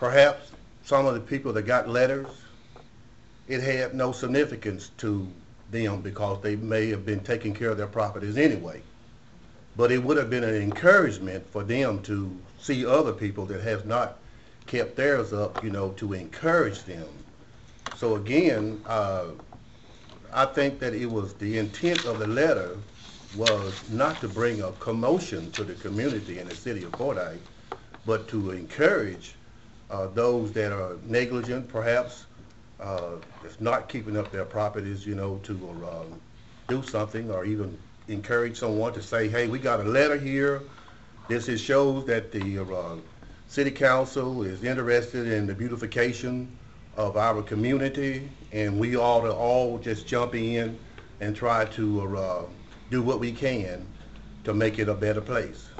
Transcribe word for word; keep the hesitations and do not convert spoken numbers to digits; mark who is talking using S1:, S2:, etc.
S1: perhaps some of the people that got letters, it had no significance to them because they may have been taking care of their properties anyway. But it would have been an encouragement for them to see other people that has not kept theirs up, you know, to encourage them. So again, uh, I think that it was the intent of the letter was not to bring a commotion to the community in the city of Fordyce, but to encourage uh, those that are negligent, perhaps, uh, that's not keeping up their properties, you know, to uh, do something, or even encourage someone to say, hey, we got a letter here. This is shows that the uh, city council is interested in the beautification of our community, and we ought to all just jump in and try to uh, do what we can to make it a better place.